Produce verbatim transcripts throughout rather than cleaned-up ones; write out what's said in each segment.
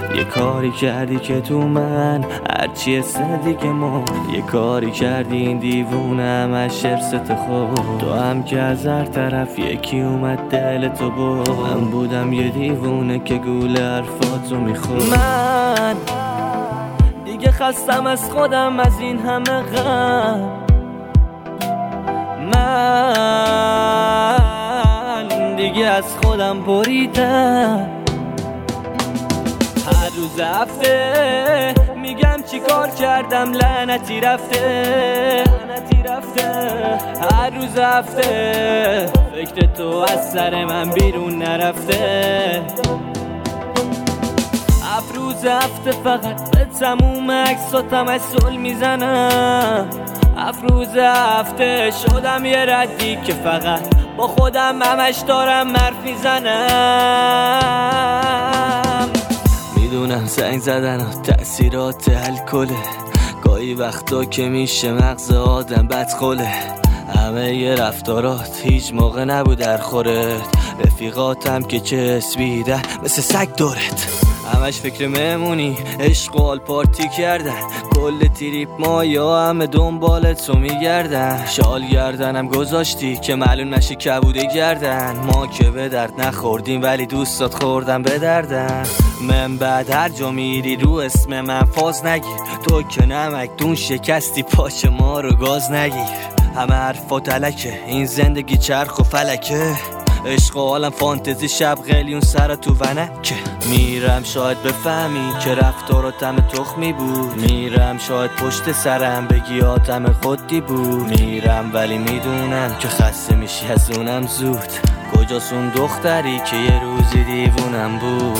یه کاری کردی که تو من هرچی اسم دیگه ما یه کاری کردی این دیوونه همش ارست خود. تو هم که از هر طرف یکی اومد دل تو بود. من بودم یه دیوونه که گول حرفاتو میخورد. من دیگه خستم از خودم از این همه غم. من دیگه از خودم بریدم. هر روز هفته میگم چی کار کردم لعنتی رفته لعنتی رفته. هر روز هفته فکر تو از سر من بیرون نرفته. افروز هفته فقط به تموم عکساتم اصول میزنم. افروز هفته شدم یه ردی که فقط با خودم همش دارم حرف میزنم. میدونم زنگ زدن و تأثیرات الکله گاهی وقتا که میشه مغز آدم بدخله. همه یه رفتارات هیچ موقع نبود در خورت. رفیقاتم که چسبیدن مثل سگ دورت. همش فکر مهمونی عشق و حال پارتی کردن. کل تریپ ما یا همه دنبالت رو میگردن. شال گردنم گذاشتی که معلوم نشی کبوده گردن. ما که به درد نخوردیم ولی دوستات خوردن به دردن. من بعد هر جا میری رو اسم من فاز نگیر. تو که نمک دون شکستی پاچ ما رو گاز نگیر. همه حرفات علکه این زندگی چرخ و فلکه. عشق و عالم فانتزی شب قلیون سر تو ونکه. میرم شاید بفهمی که رفتاراتم تخمی بود. میرم شاید پشت سرم بگی آدم خودی بود. میرم ولی میدونم که خسته میشی از اونم زود. کجاست اون دختری که یه روزی دیوونم بود.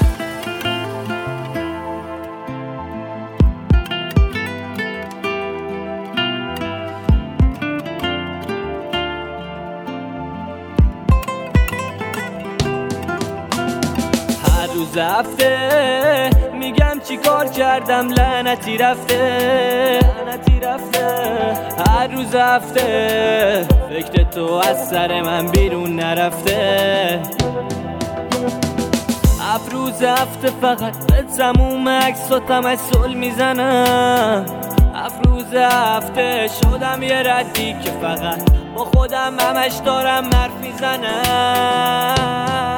روز هفته میگم چی کار کردم لعنتی رفته لعنتی رفته. هر روز هفته فکر تو از سر من بیرون نرفته. افروز هفته فقط به تموم عکساتم اصول میزنم. افروز هفته شدم یه ردی که فقط با خودم همش دارم حرف میزنم.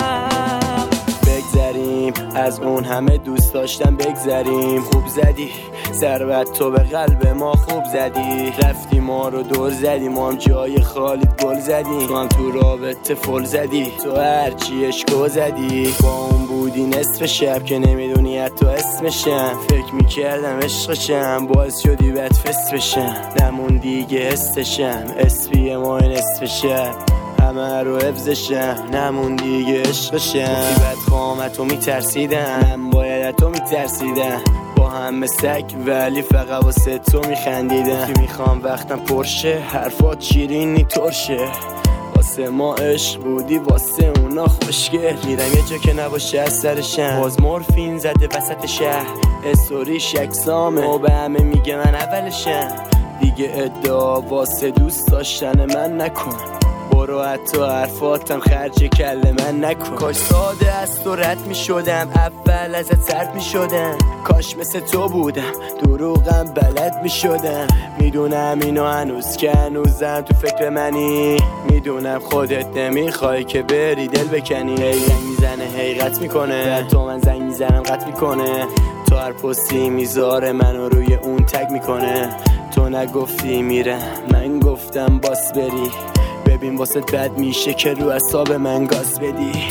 از اون همه دوست داشتم بگذریم. خوب زدی ثروت تو به قلب ما خوب زدی. رفتی ما رو دور زدی ما هم جای خالیت گل زدی. تو هم تو رابطه فل زدی. تو هرچی اشکو زدی. با اون بودی نصف شب که نمیدونی حتی اسمشم. فکر میکردم عشقشم باعث شدی بد فس بشم. نمون دیگه حسشم اسپی ما نصف شب همه رو حفظشم. نمون دیگه عشقشم. گفتی بد قامتو میترسیدم من باید تو میترسیدم. با همه سگ ولی فقط واسه تو میخندیدم. گفتی میخوام وقتم پرشه حرفات شیرینی ترشه. واسه ما عشق بودی واسه اونا خوشگل. میرم یه جا که نباشه از سرشم. باز مورفین زده وسط شهر استوریش یکسامه و به همه میگه من اولشم. دیگه ادعا واسه دوست داشتن من نکن. برو حتی حرفاتم خرج کله من نکن. کاش ساده از تو رد می شدم اول ازت سرد می شدم. کاش مثل تو بودم دروغم بلد می شدم. میدونم اینو هنوز که هنوزم تو فکر منی. میدونم خودت نمیخوای که بری دل بکنی. هی زنگ میزنه هی قط میکنه. در تو من زنگ میزنم قط میکنه. تو هر پستی میذاره منو روی اون تگ میکنه. تو نگفتی میرم من گفتم باس بری. ببین واسه بد میشه که رو اعصاب من گاز بدی. ببین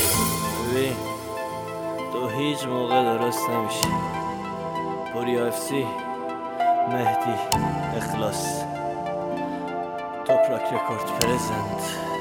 تو هیچ موقع درست نمیشی. پوریا اف سی مهدی اخلاص توپراک رکورد پرزنت.